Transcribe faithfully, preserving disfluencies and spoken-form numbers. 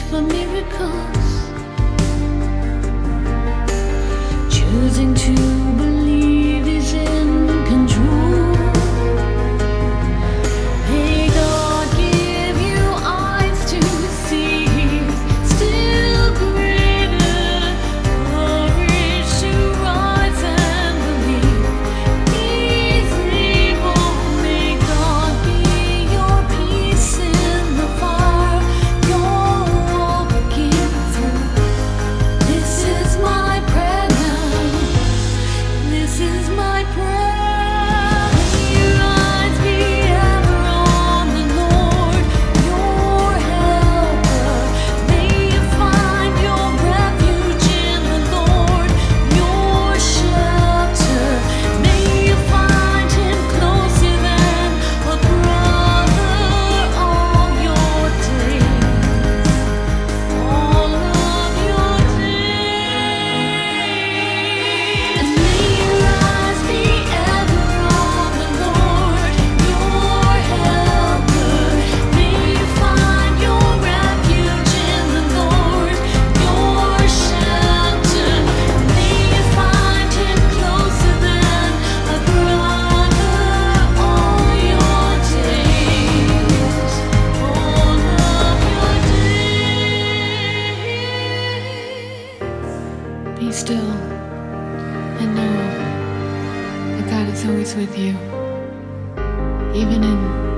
for miracles, choosing to believe is in control. May God give you eyes to see still greater courage to rise and believe He's able. May God be your peace in the fire you're walking through. This is my prayer now. This is my prayer. May your eyes be ever on the Lord, your helper. May you find your refuge in the Lord, your shelter. May you find Him closer than a brother all your days, all of your days. And may your eyes be ever on the Lord, your helper. May you find your refuge in the Lord, your shelter. May you find Him closer than a brother all your days, all of your days. Be still and know that God is always with you, even in